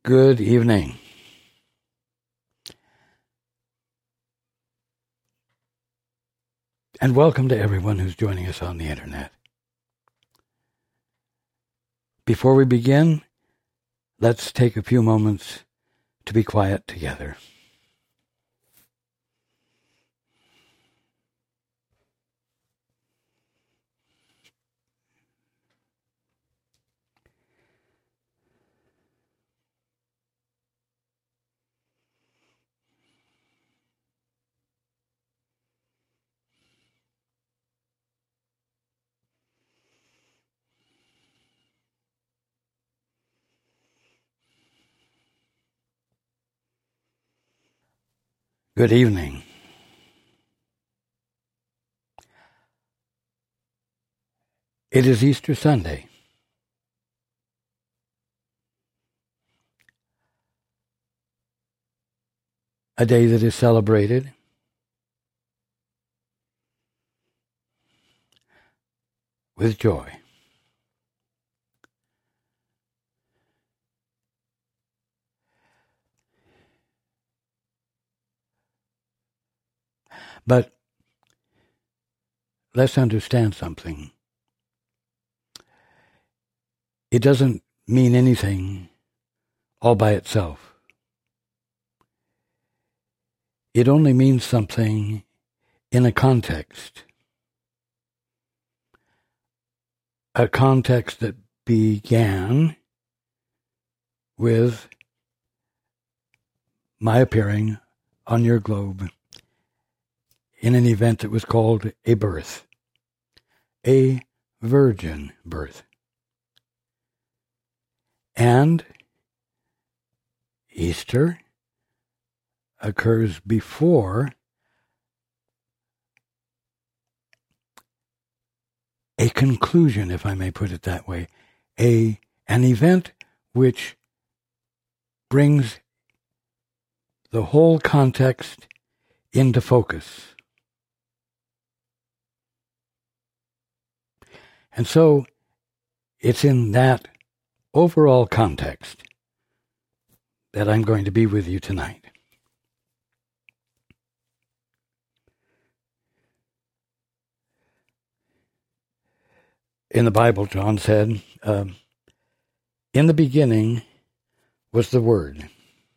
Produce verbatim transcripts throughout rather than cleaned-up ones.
Good evening. And welcome to everyone who's joining us on the internet. Before we begin, let's take a few moments to be quiet together. Good evening. It is Easter Sunday. A day that is celebrated with joy. But let's understand something. It doesn't mean anything all by itself. It only means something in a context. A context that began with my appearing on your globe in an event that was called a birth, a virgin birth. And Easter occurs before a conclusion, if I may put it that way, a an event which brings the whole context into focus. And so it's in that overall context that I'm going to be with you tonight. In the Bible, John said, uh, in the beginning was the Word,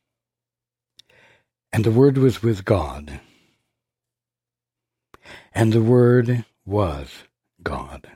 and the Word was with God, and the Word was God.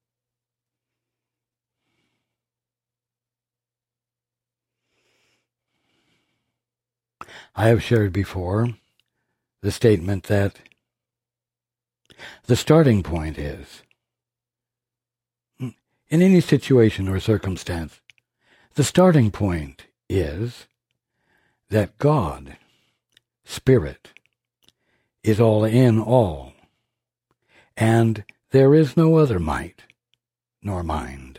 I have shared before the statement that the starting point is, in any situation or circumstance, the starting point is that God, Spirit, is all in all, and there is no other might nor mind.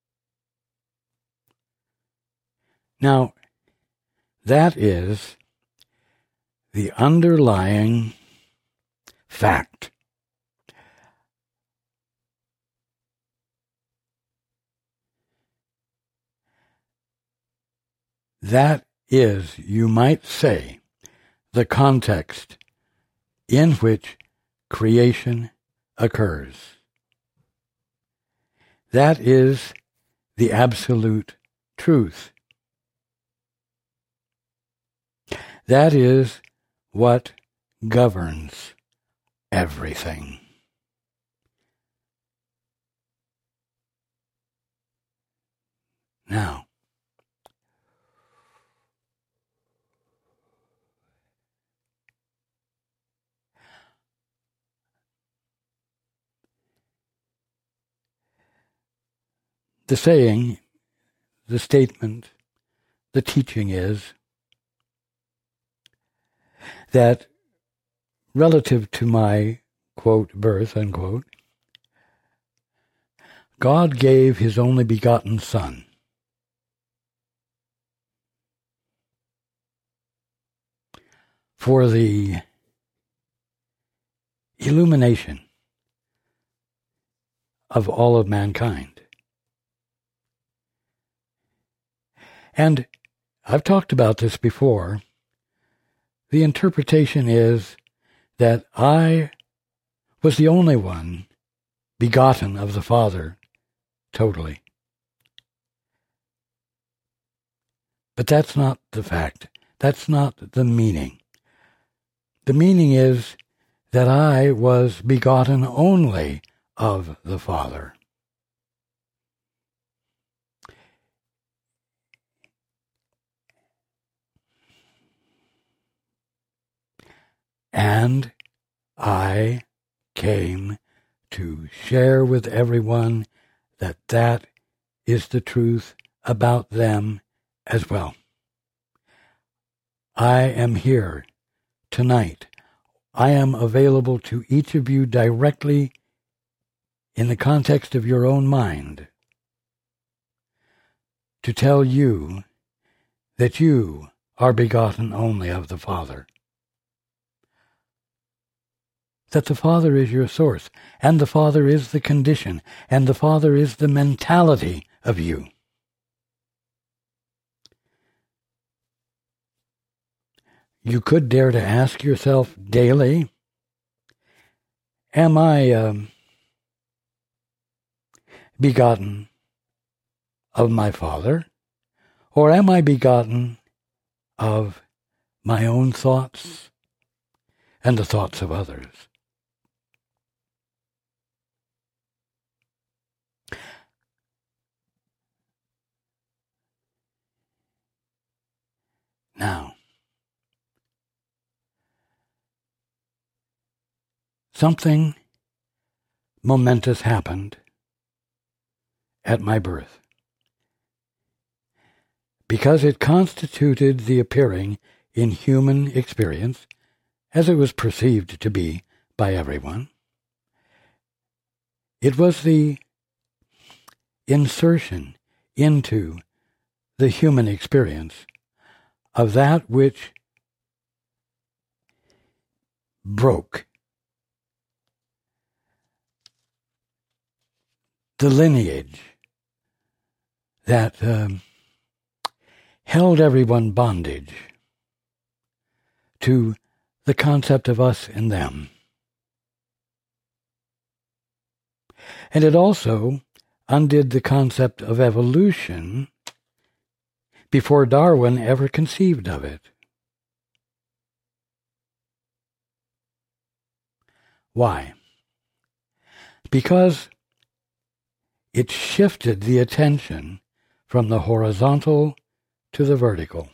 Now, that is the underlying fact. That is, you might say, the context in which creation occurs. That is the absolute truth. That is what governs everything. Now, the saying, the statement, the teaching is that relative to my, quote, birth, unquote, God gave his only begotten Son for the illumination of all of mankind. And I've talked about this before. The interpretation is that I was the only one begotten of the Father totally. But that's not the fact. That's not the meaning. The meaning is that I was begotten only of the Father. And I came to share with everyone that that is the truth about them as well. I am here tonight. I am available to each of you directly in the context of your own mind to tell you that you are begotten only of the Father. That the Father is your source, and the Father is the condition, and the Father is the mentality of you. You could dare to ask yourself daily, am I um, begotten of my Father, or am I begotten of my own thoughts and the thoughts of others? Now, something momentous happened at my birth, because it constituted the appearing in human experience, as it was perceived to be by everyone. It was the insertion into the human experience of that which broke the lineage that um, held everyone bondage to the concept of us and them. And it also undid the concept of evolution before Darwin ever conceived of it. Why? Because it shifted the attention from the horizontal to the vertical.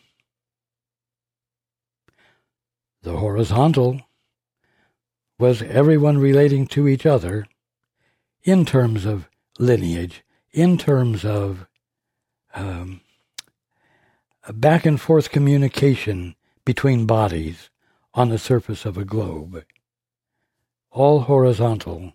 The horizontal was everyone relating to each other in terms of lineage, in terms of um, back and forth communication between bodies on the surface of a globe. All horizontal.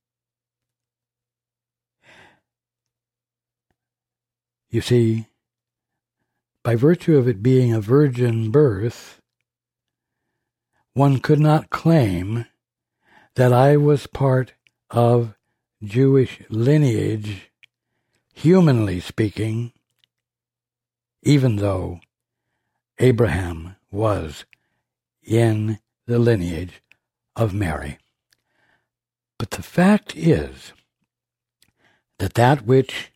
You see, by virtue of it being a virgin birth, one could not claim that I was part of Jewish lineage, humanly speaking, even though Abraham was in the lineage of Mary. But the fact is that that which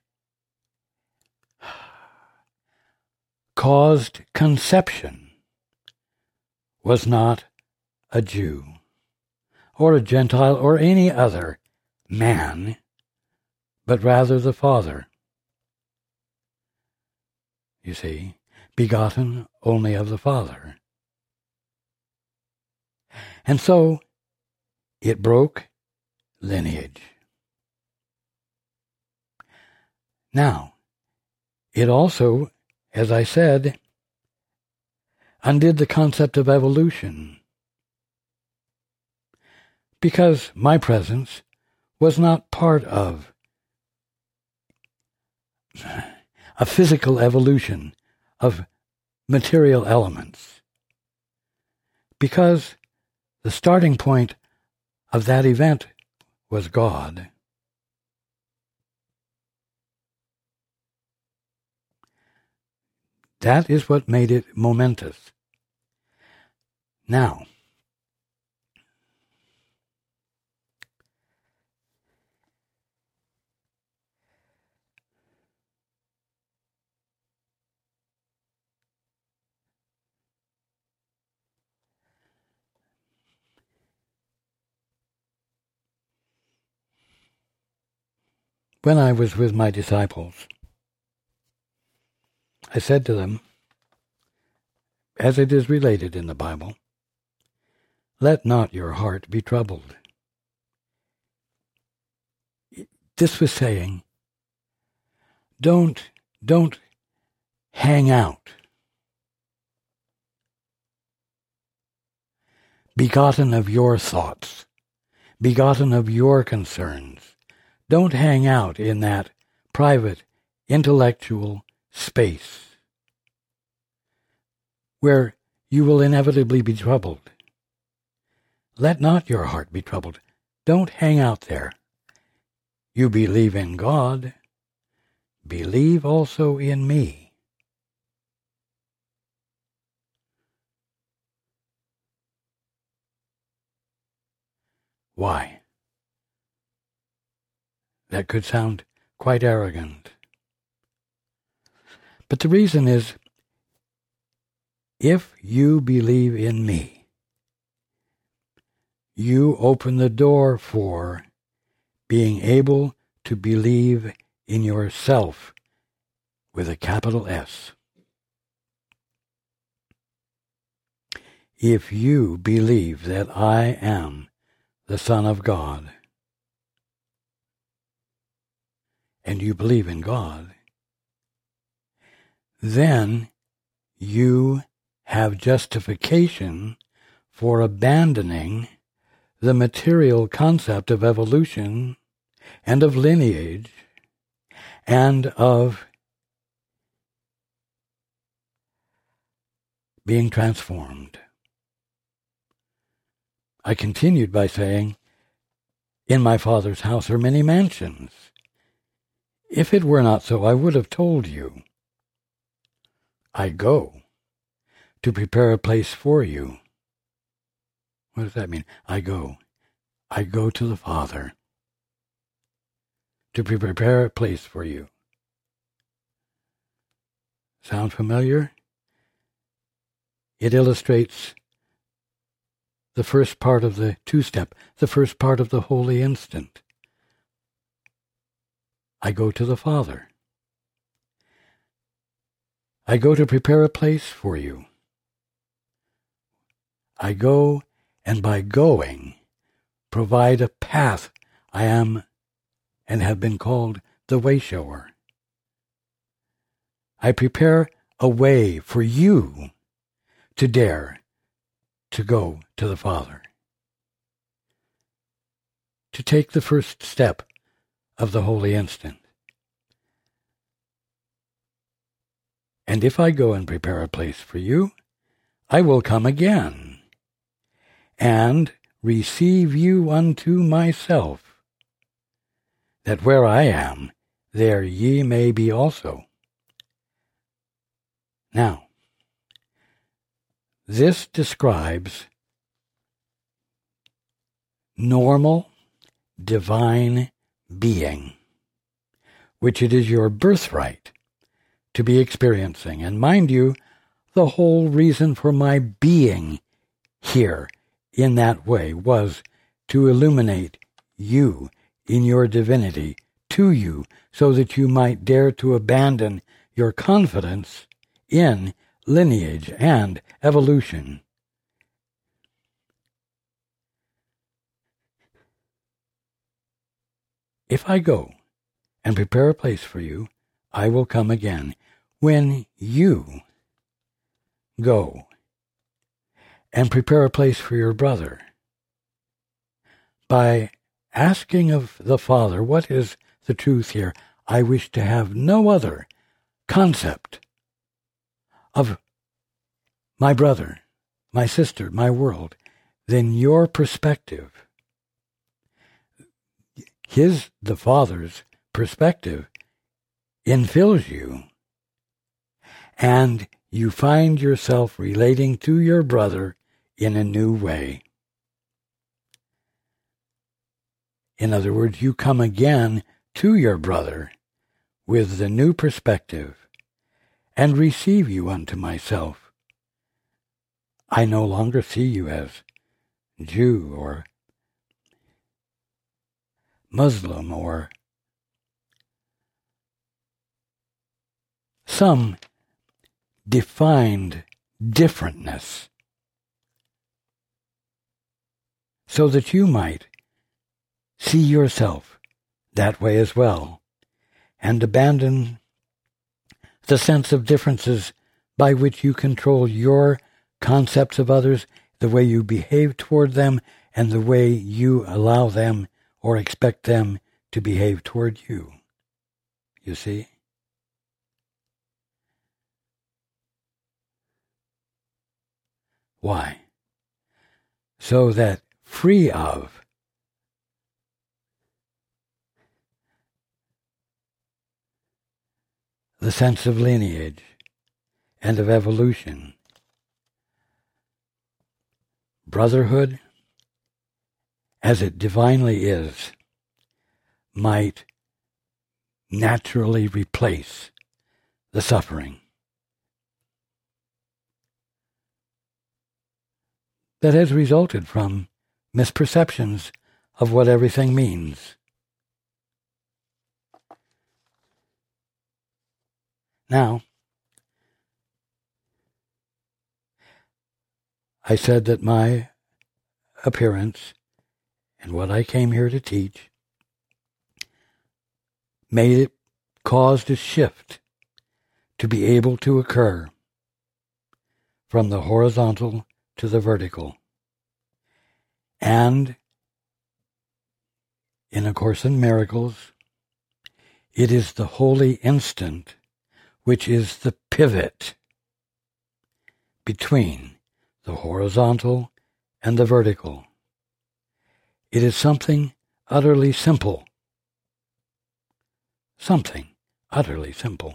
caused conception was not a Jew or a Gentile or any other man, but rather the Father. You see, begotten only of the Father. And so it broke lineage. Now, it also, as I said, undid the concept of evolution, because my presence was not part of a physical evolution of material elements, because the starting point of that event was God. That is what made it momentous. Now, when I was with my disciples, I said to them, as it is related in the Bible, let not your heart be troubled. This was saying, don't, don't hang out. Begotten of your thoughts, begotten of your concerns. Don't hang out in that private, intellectual space where you will inevitably be troubled. Let not your heart be troubled. Don't hang out there. You believe in God. Believe also in me. Why? That could sound quite arrogant. But the reason is, if you believe in me, you open the door for being able to believe in yourself with a capital S. If you believe that I am the Son of God, and you believe in God, then you have justification for abandoning the material concept of evolution and of lineage and of being transformed. I continued by saying, in my Father's house are many mansions. If it were not so, I would have told you. I go to prepare a place for you. What does that mean? I go. I go to the Father to prepare a place for you. Sound familiar? It illustrates the first part of the two-step, the first part of the holy instant. I go to the Father. I go to prepare a place for you. I go, and by going, provide a path. I am and have been called the way-shower. I prepare a way for you to dare to go to the Father, to take the first step of the holy instant. And if I go and prepare a place for you, I will come again and receive you unto myself, that where I am, there ye may be also. Now, this describes normal, divine being, which it is your birthright to be experiencing. And mind you, the whole reason for my being here in that way was to illuminate you in your divinity to you, so that you might dare to abandon your confidence in lineage and evolution. If I go and prepare a place for you, I will come again. When you go and prepare a place for your brother, by asking of the Father, what is the truth here? I wish to have no other concept of my brother, my sister, my world, than your perspective. His, the Father's perspective, infills you. and you find yourself relating to your brother in a new way. In other words, you come again to your brother with the new perspective, and receive you unto myself. I no longer see you as Jew or Muslim or some defined differentness, so that you might see yourself that way as well, and abandon the sense of differences by which you control your concepts of others, the way you behave toward them, and the way you allow them or expect them to behave toward you. You see? Why? So that free of the sense of lineage and of evolution, brotherhood, as it divinely is, might naturally replace the suffering that has resulted from misperceptions of what everything means. Now, I said that my appearance and what I came here to teach made it, caused a shift to be able to occur from the horizontal to the vertical. And in A Course in Miracles, it is the holy instant which is the pivot between the horizontal and the vertical. It is something utterly simple. Something utterly simple.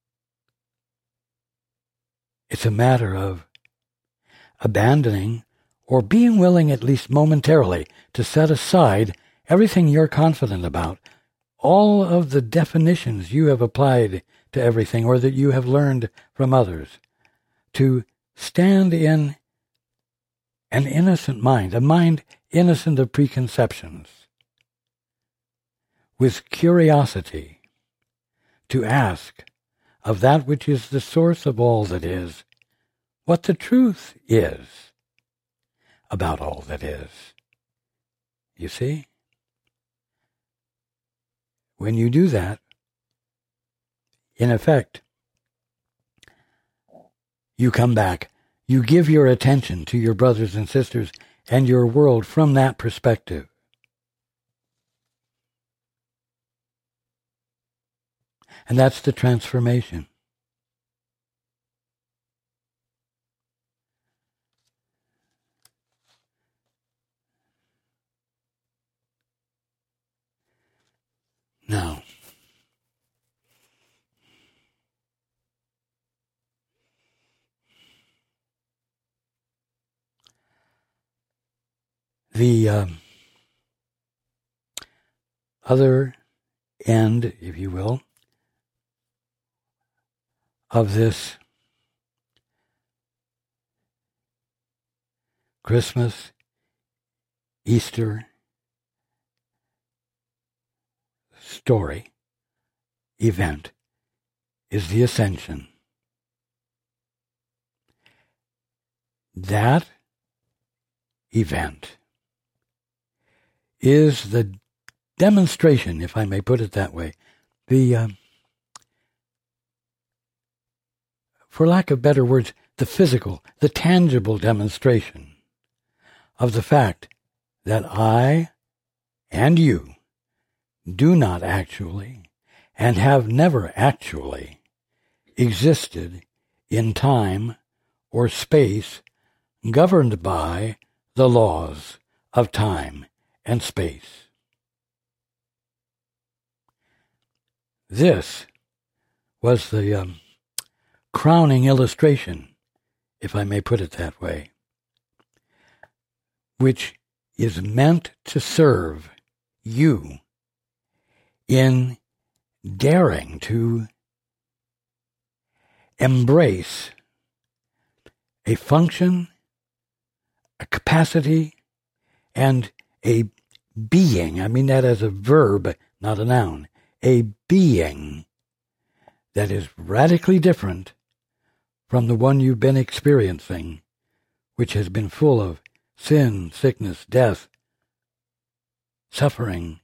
It's a matter of abandoning or being willing, at least momentarily, to set aside everything you're confident about, all of the definitions you have applied to everything or that you have learned from others, to stand in an innocent mind, a mind innocent of preconceptions, with curiosity, to ask of that which is the source of all that is, what the truth is about all that is. You see? When you do that, in effect, you come back, you give your attention to your brothers and sisters and your world from that perspective. And that's the transformation. Now, the um, other end, if you will, of this Christmas, Easter story, event, is the ascension. That event is the demonstration, if I may put it that way, the, uh, for lack of better words, the physical, the tangible demonstration of the fact that I and you do not actually, and have never actually, existed in time or space governed by the laws of time and space. This was the um, crowning illustration, if I may put it that way, which is meant to serve you in daring to embrace a function, a capacity, and a being. I mean that as a verb, not a noun. A being that is radically different from the one you've been experiencing, which has been full of sin, sickness, death, suffering,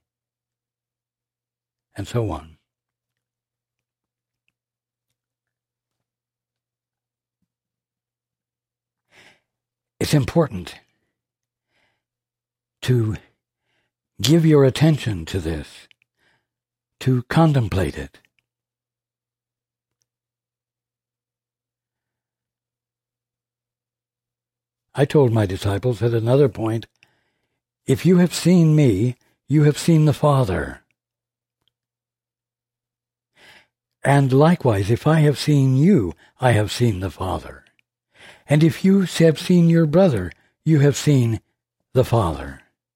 and so on. It's important to give your attention to this, to contemplate it. I told my disciples at another point, if you have seen me, you have seen the Father. And likewise, if I have seen you, I have seen the Father. And if you have seen your brother, you have seen the Father.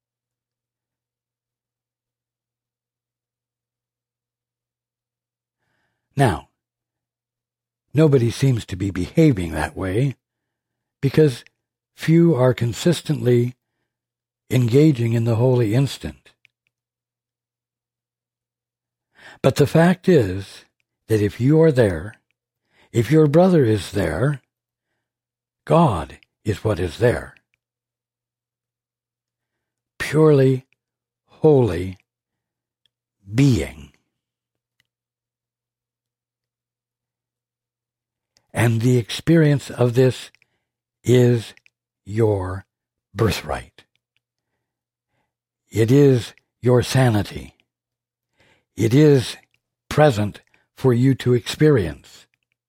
Now, nobody seems to be behaving that way because few are consistently engaging in the holy instant. But the fact is that if you are there, if your brother is there, God is what is there. Purely holy being. And the experience of this is your birthright. It is your sanity. It is present for you to experience.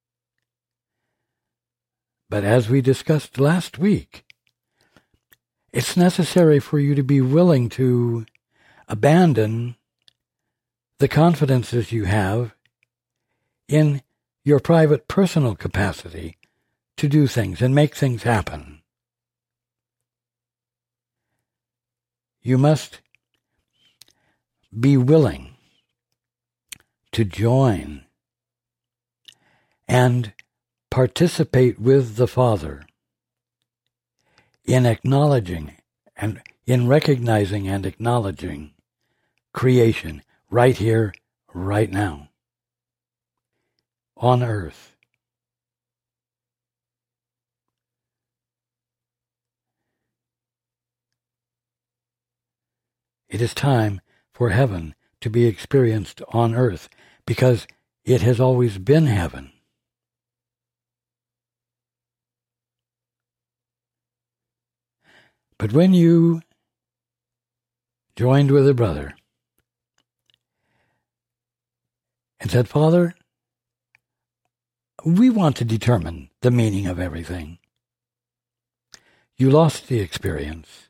But as we discussed last week, it's necessary for you to be willing to abandon the confidences you have in your private personal capacity to do things and make things happen. You must be willing to join and participate with the Father in acknowledging and in recognizing and acknowledging creation right here, right now, on earth. It is time for heaven to be experienced on earth because it has always been heaven. But when you joined with a brother and said, Father, we want to determine the meaning of everything, you lost the experience.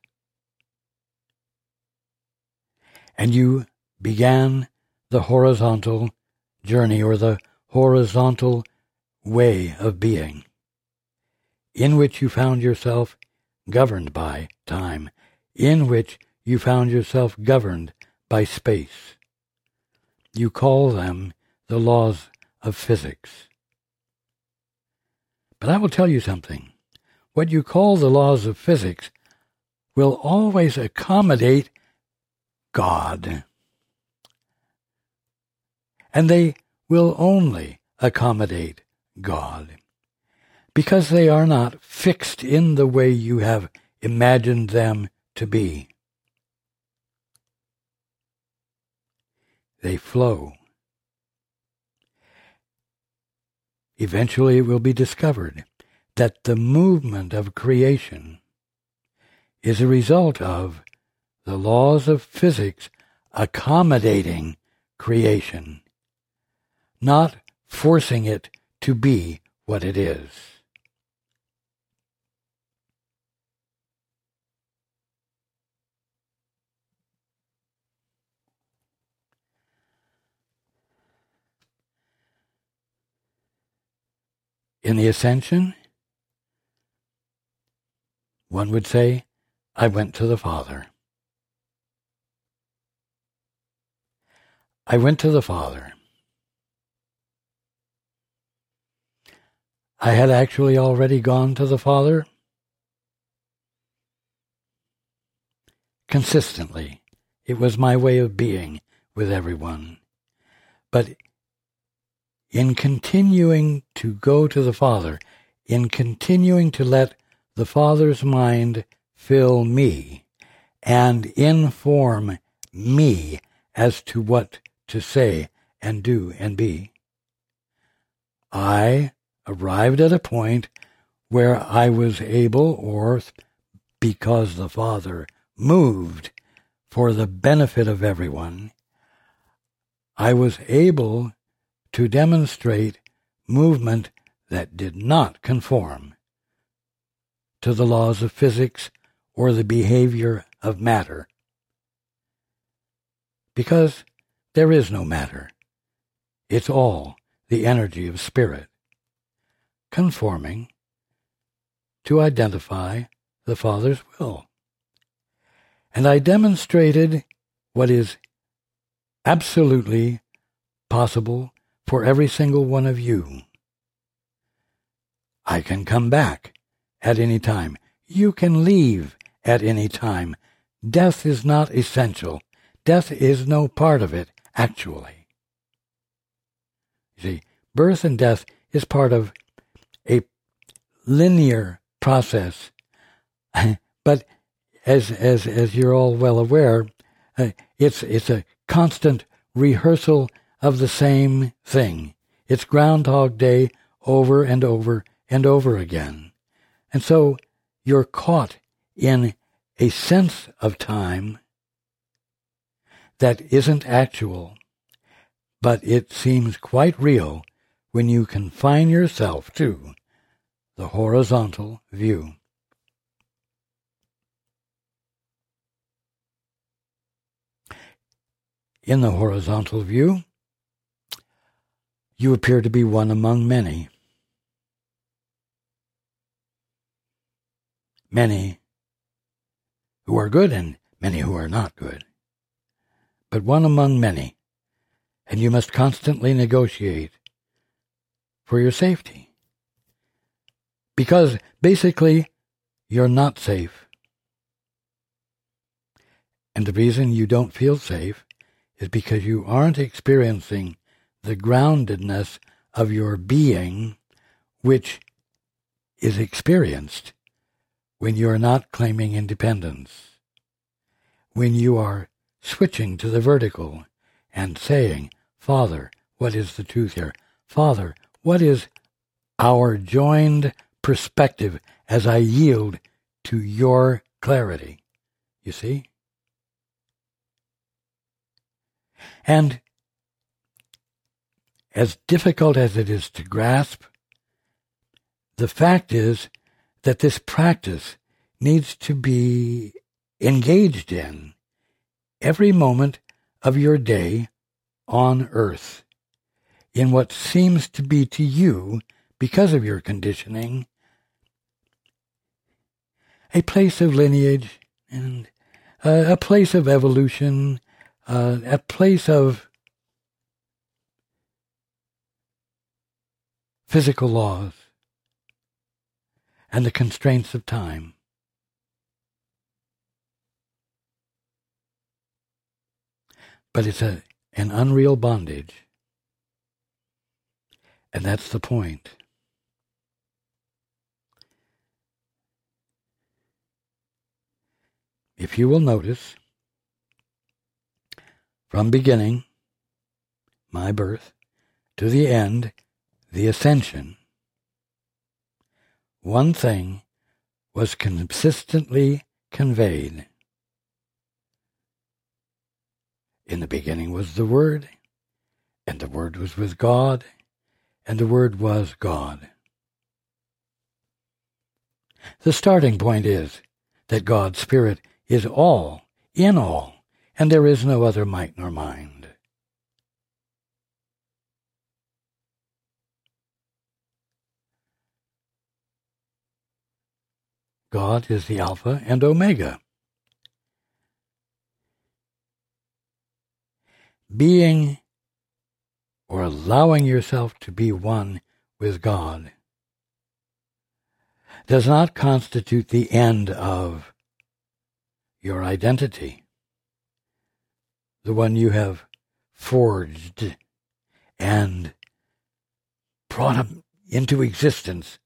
And you began the horizontal journey or the horizontal way of being, in which you found yourself governed by time, in which you found yourself governed by space. You call them the laws of physics. But I will tell you something. What you call the laws of physics will always accommodate God. And they will only accommodate God, because they are not fixed in the way you have imagined them to be. They flow. Eventually it will be discovered that the movement of creation is a result of the laws of physics accommodating creation, not forcing it to be what it is. In the ascension, one would say, I went to the Father. I went to the Father. I had actually already gone to the Father consistently. It was my way of being with everyone. But in continuing to go to the Father, in continuing to let the Father's mind fill me and inform me as to what to say and do and be, I arrived at a point where I was able, or because the Father moved for the benefit of everyone, I was able to demonstrate movement that did not conform to the laws of physics or the behavior of matter. Because there is no matter. It's all the energy of spirit, conforming to identify the Father's will. And I demonstrated what is absolutely possible for every single one of you. I can come back at any time. You can leave at any time. Death is not essential. Death is no part of it, actually. You see, birth and death is part of a linear process. But as as as you're all well aware, uh, it's it's a constant rehearsal of the same thing. It's Groundhog Day over and over and over again. And so you're caught in a sense of time that isn't actual, but it seems quite real when you confine yourself to the horizontal view. In the horizontal view, you appear to be one among many. Many who are good and many who are not good. But one among many, and you must constantly negotiate for your safety. Because basically, you're not safe. And the reason you don't feel safe is because you aren't experiencing the groundedness of your being, which is experienced when you are not claiming independence, when you are switching to the vertical and saying, Father, what is the truth here? Father, what is our joined perspective as I yield to your clarity? You see? And as difficult as it is to grasp, the fact is that this practice needs to be engaged in every moment of your day on earth, in what seems to be to you, because of your conditioning, a place of lineage and uh, a place of evolution, uh, a place of physical laws and the constraints of time. But it's a, an unreal bondage. And that's the point. If you will notice, from beginning, my birth, to the end, the ascension, one thing was consistently conveyed. In the beginning was the Word, and the Word was with God, and the Word was God. The starting point is that God's Spirit is all, in all, and there is no other might nor mind. God is the Alpha and Omega. Being or allowing yourself to be one with God does not constitute the end of your identity, the one you have forged and brought into existence.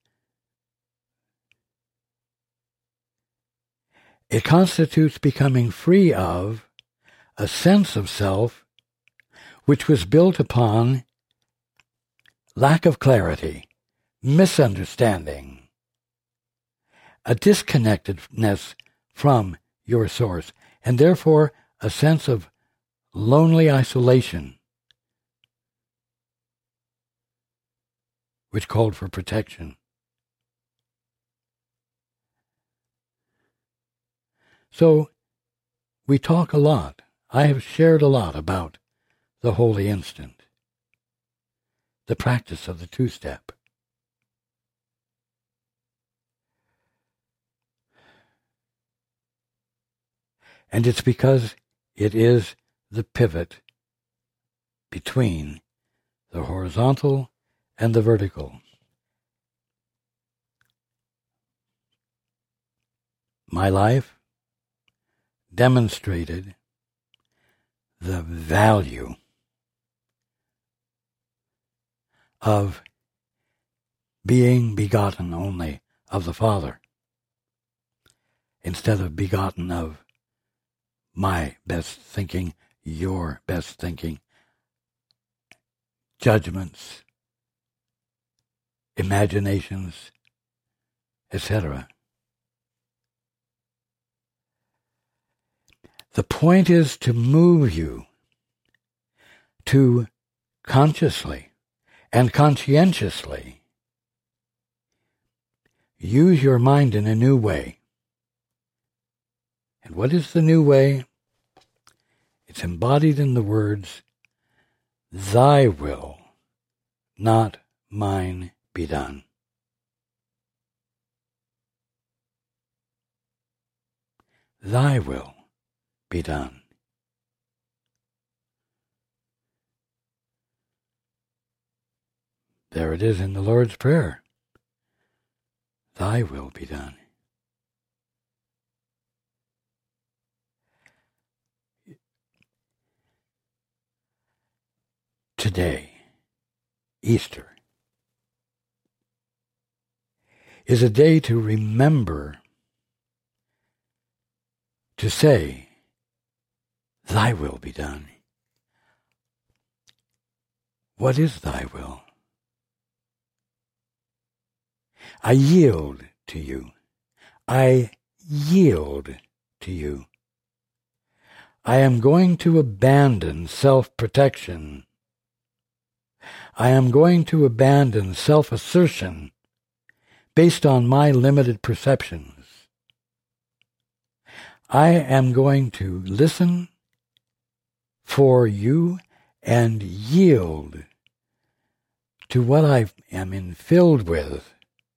It constitutes becoming free of a sense of self which was built upon lack of clarity, misunderstanding, a disconnectedness from your source, and therefore a sense of lonely isolation, which called for protection. So, we talk a lot. I have shared a lot about the holy instant, the practice of the two-step. And it's because it is the pivot between the horizontal and the vertical. My life demonstrated the value of being begotten only of the Father, instead of begotten of my best thinking, your best thinking, judgments, imaginations, et cetera. The point is to move you to consciously and conscientiously use your mind in a new way. And what is the new way? It's embodied in the words, "Thy will, not mine, be done." Thy will be done. There it is in the Lord's Prayer. Thy will be done. Today, Easter, is a day to remember to say, Thy will be done. What is thy will? I yield to you. I yield to you. I am going to abandon self-protection. I am going to abandon self-assertion based on my limited perceptions. I am going to listen for you and yield to what I am infilled with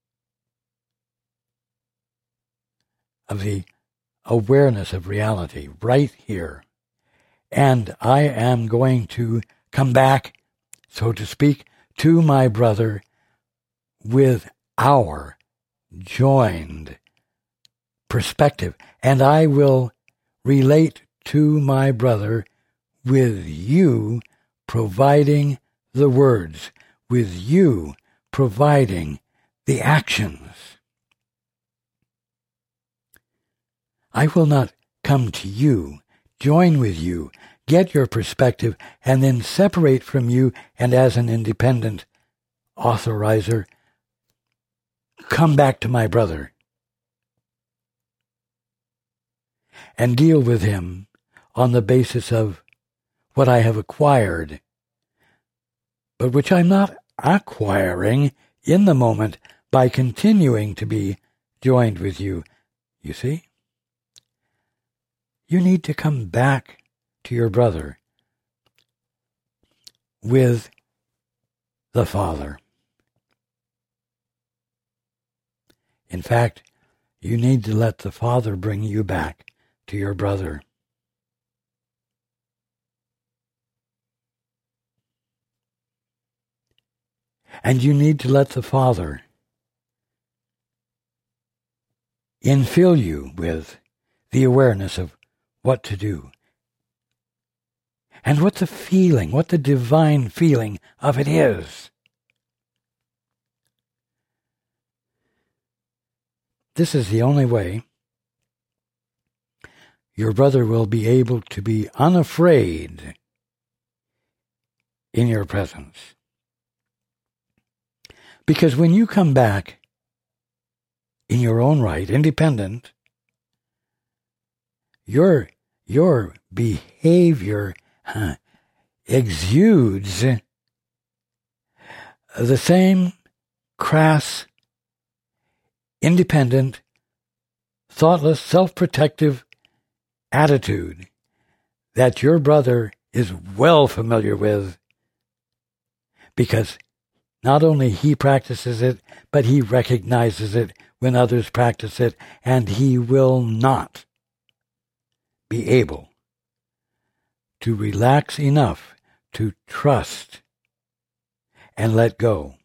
of the awareness of reality right here. And I am going to come back, so to speak, to my brother with our joined perspective. And I will relate to my brother with you providing the words, with you providing the actions. I will not come to you, join with you, get your perspective, and then separate from you and as an independent authorizer, come back to my brother and deal with him on the basis of what I have acquired, but which I'm not acquiring in the moment by continuing to be joined with you. You see? You need to come back to your brother with the Father. In fact, You need to let the Father bring you back to your brother. And you need to let the Father infill you with the awareness of what to do. And what the feeling, what the divine feeling of it is. This is the only way your brother will be able to be unafraid in your presence. Because when you come back in your own right, independent, your, your behavior huh, exudes the same crass, independent, thoughtless, self-protective attitude that your brother is well familiar with, because not only he practices it, but he recognizes it when others practice it, and he will not be able to relax enough to trust and let go.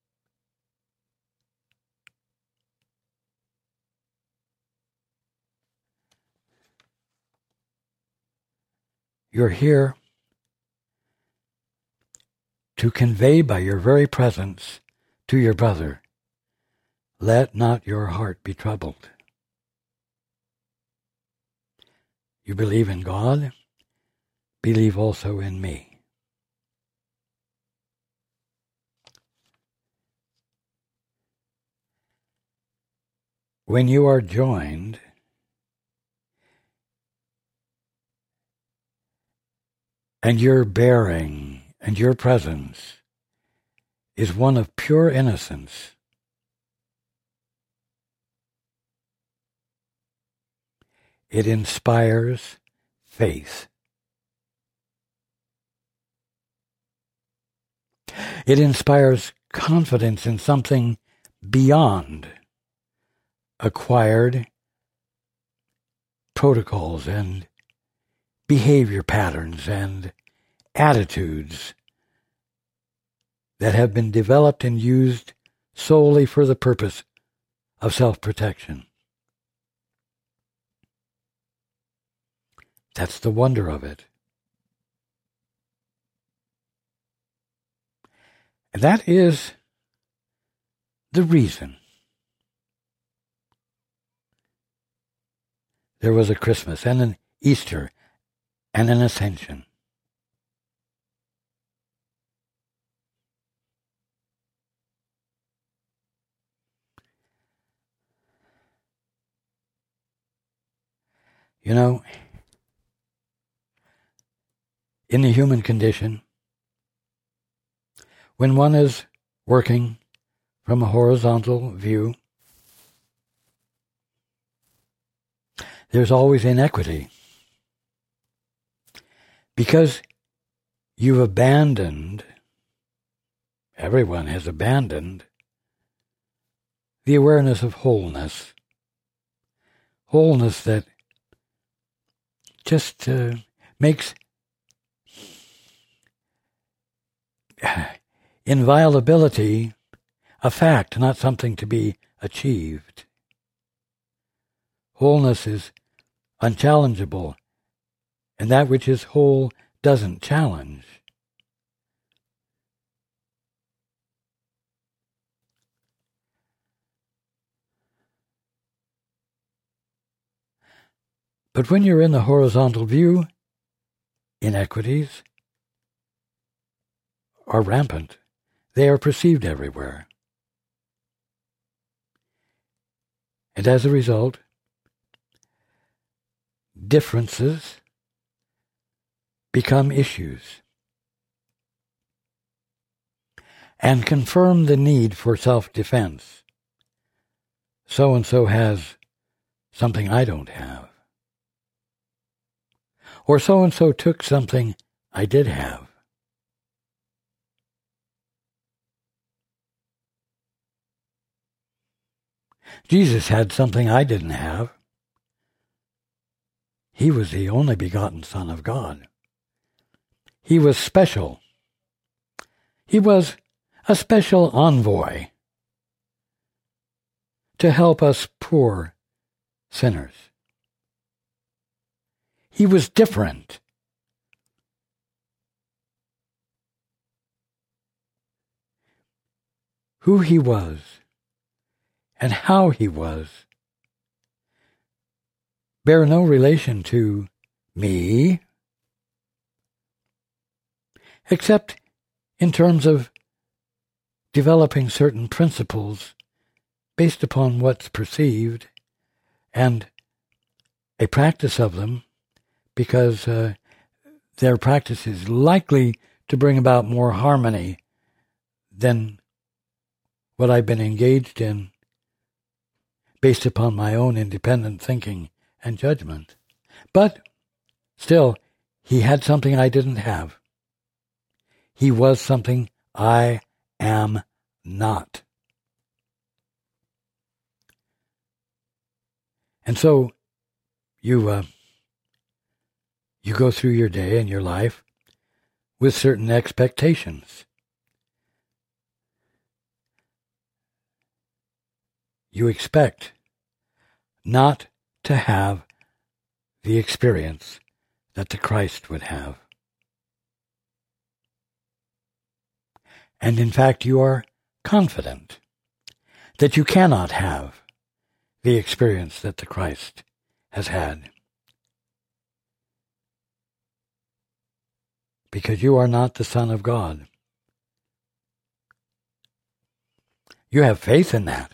You're here to convey by your very presence to your brother, let not your heart be troubled. You believe in God, believe also in me. When you are joined, and your bearing and your presence is one of pure innocence, it inspires faith. It inspires confidence in something beyond acquired protocols and behavior patterns and attitudes that have been developed and used solely for the purpose of self-protection. That's the wonder of it. And that is the reason there was a Christmas and an Easter and an Ascension. You know, in the human condition, when one is working from a horizontal view, there's always inequity. Because you've abandoned, everyone has abandoned, the awareness of wholeness. Wholeness that just uh, makes inviolability a fact, not something to be achieved. Wholeness is unchallengeable, and that which is whole doesn't challenge. But when you're in the horizontal view, inequities are rampant. They are perceived everywhere. And as a result, differences become issues and confirm the need for self-defense. So-and-so has something I don't have. Or so-and-so took something I did have. Jesus had something I didn't have. He was the only begotten Son of God. He was special. He was a special envoy to help us poor sinners. He was different. Who he was and how he was bear no relation to me, except in terms of developing certain principles based upon what's perceived and a practice of them, because uh, their practice is likely to bring about more harmony than what I've been engaged in based upon my own independent thinking and judgment. But still, he had something I didn't have. He was something I am not. And so you uh, you go through your day and your life with certain expectations. You expect not to have the experience that the Christ would have. And in fact, you are confident that you cannot have the experience that the Christ has had, because you are not the Son of God. You have faith in that.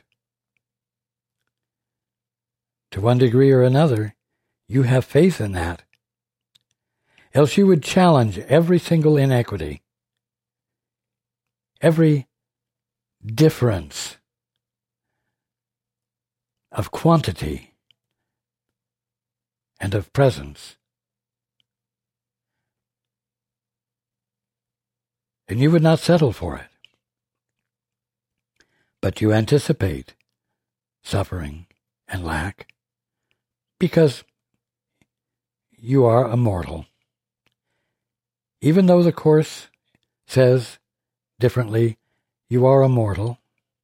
To one degree or another, you have faith in that. Else you would challenge every single inequity, every difference of quantity and of presence. And you would not settle for it. But you anticipate suffering and lack, because you are a mortal. Even though the Course says differently, you are a mortal.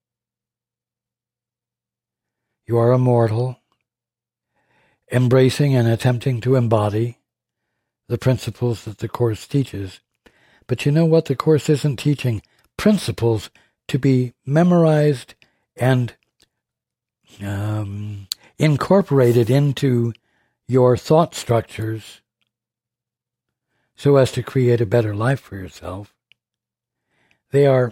You are a mortal, embracing and attempting to embody the principles that the Course teaches. But you know what? The Course isn't teaching principles to be memorized and um, incorporated into your thought structures so as to create a better life for yourself. They are,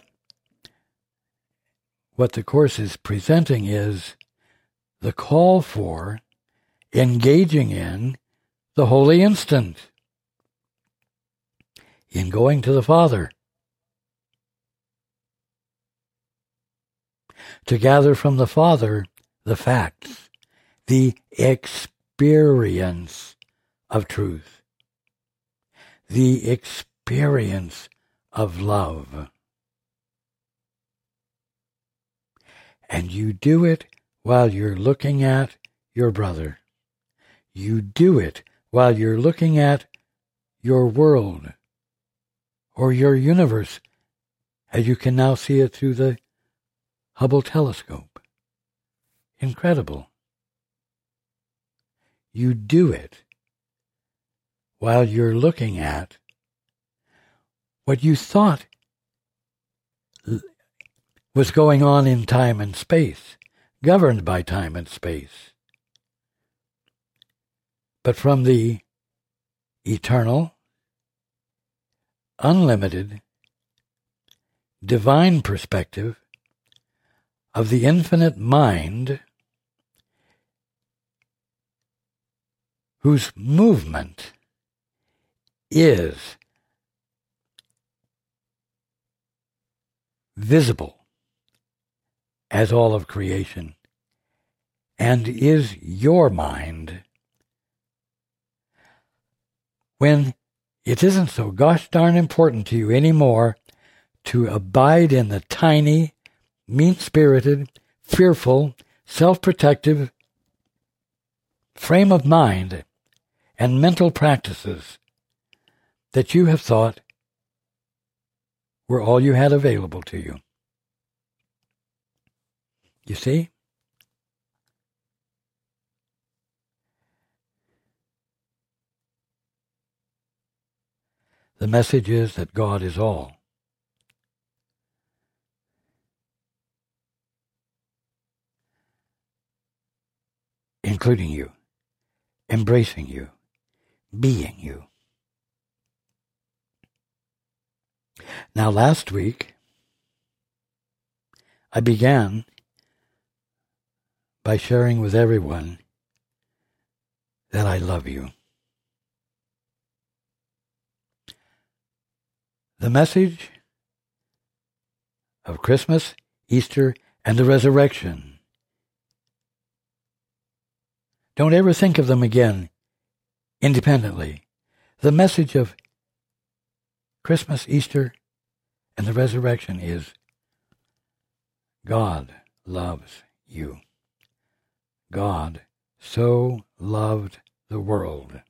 what the Course is presenting is the call for engaging in the holy instant, in going to the Father, to gather from the Father the facts, the experience of truth, the experience of love. And you do it while you're looking at your brother. You do it while you're looking at your world or your universe, as you can now see it through the Hubble telescope. Incredible. You do it while you're looking at what you thought was going on in time and space, governed by time and space. But from the eternal, unlimited, divine perspective of the infinite mind, whose movement is visible as all of creation, and is your mind, when it isn't so gosh darn important to you anymore to abide in the tiny, mean-spirited, fearful, self-protective frame of mind and mental practices that you have thought were all you had available to you. You see? The message is that God is all. Including you, embracing you, being you. Now, last week, I began by sharing with everyone that I love you. The message of Christmas, Easter, and the resurrection. Don't ever think of them again independently. The message of Christmas, Easter, and the resurrection is God loves you. God so loved the world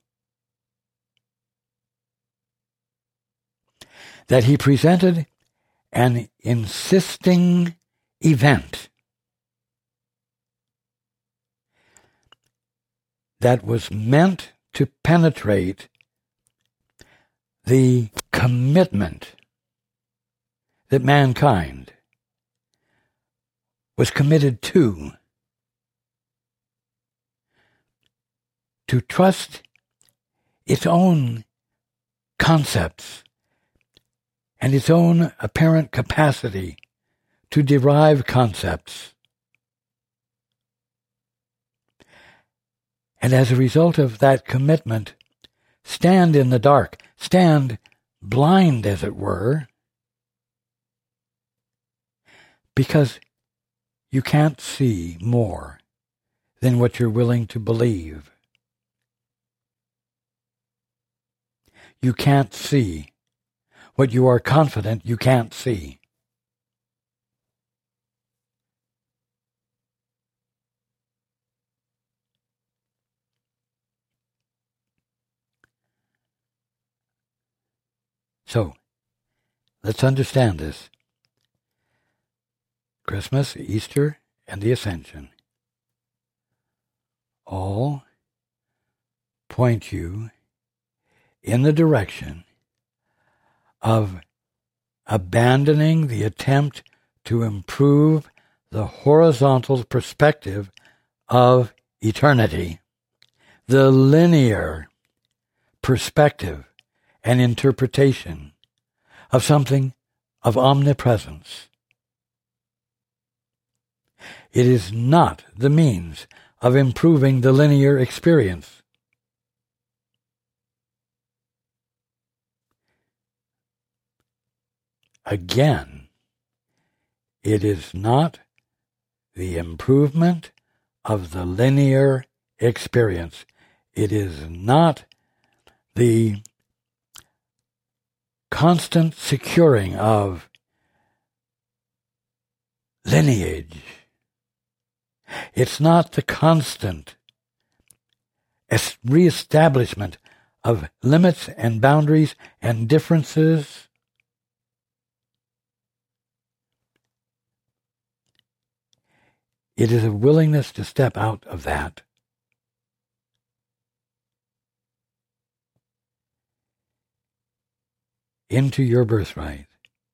that he presented an insisting event that was meant to penetrate the commitment that mankind was committed to, to trust its own concepts and its own apparent capacity to derive concepts. And as a result of that commitment, stand in the dark, stand blind, as it were, because you can't see more than what you're willing to believe. You can't see what you are confident you can't see. So, let's understand this. Christmas, Easter, and the Ascension all point you in the direction of abandoning the attempt to improve the horizontal perspective of eternity, the linear perspective and interpretation of something of omnipresence. It is not the means of improving the linear experience. Again, it is not the improvement of the linear experience. It is not the constant securing of lineage. It's not the constant reestablishment of limits and boundaries and differences. It is a willingness to step out of that into your birthright.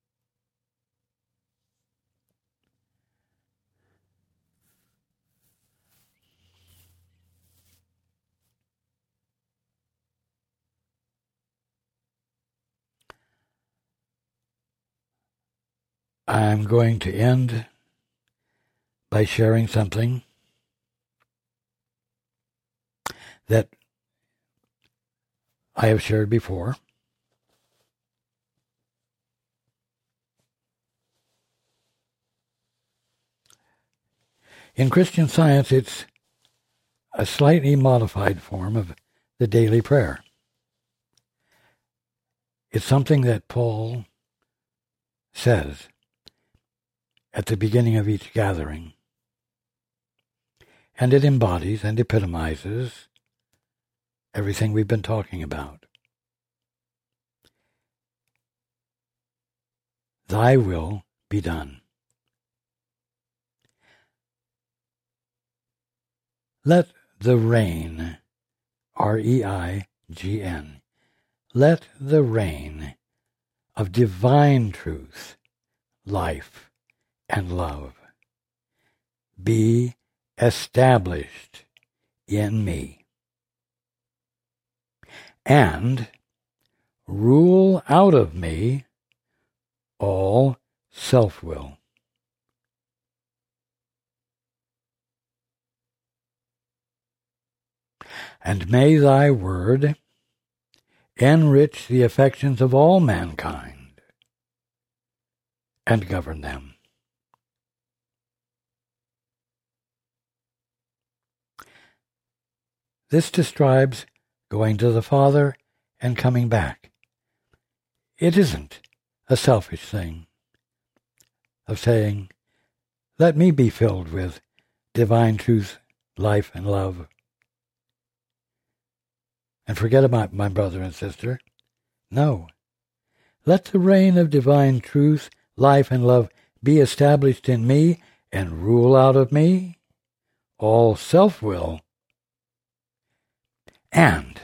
I'm going to end by sharing something that I have shared before. In Christian Science, it's a slightly modified form of the daily prayer. It's something that Paul says at the beginning of each gathering. and it embodies and epitomizes everything we've been talking about. Thy will be done. Let the reign, R E I G N, let the reign of divine truth, life, and love be established in me, and rule out of me all self-will. And may thy word enrich the affections of all mankind and govern them. This describes going to the Father and coming back. It isn't a selfish thing of saying, let me be filled with divine truth, life, and love, and forget about my brother and sister. No. Let the reign of divine truth, life, and love be established in me and rule out of me all self-will. And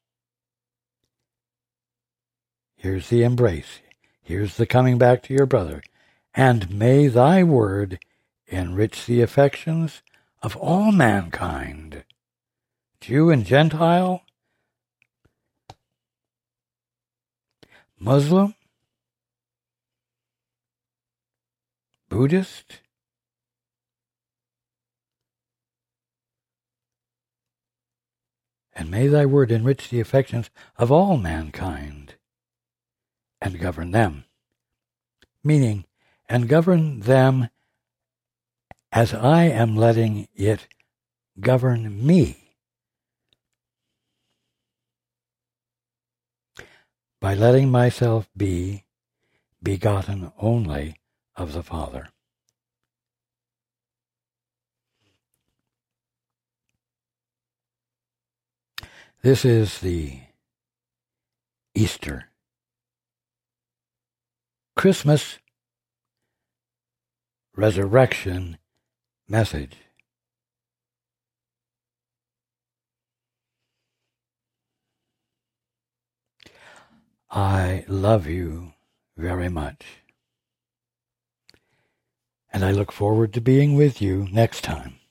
here's the embrace. Here's the coming back to your brother. And may thy word enrich the affections of all mankind, Jew and Gentile, Muslim, Buddhist, and may thy word enrich the affections of all mankind and govern them. Meaning, and govern them as I am letting it govern me. By letting myself be begotten only of the Father. This is the Easter, Christmas, resurrection message. I love you very much, and I look forward to being with you next time.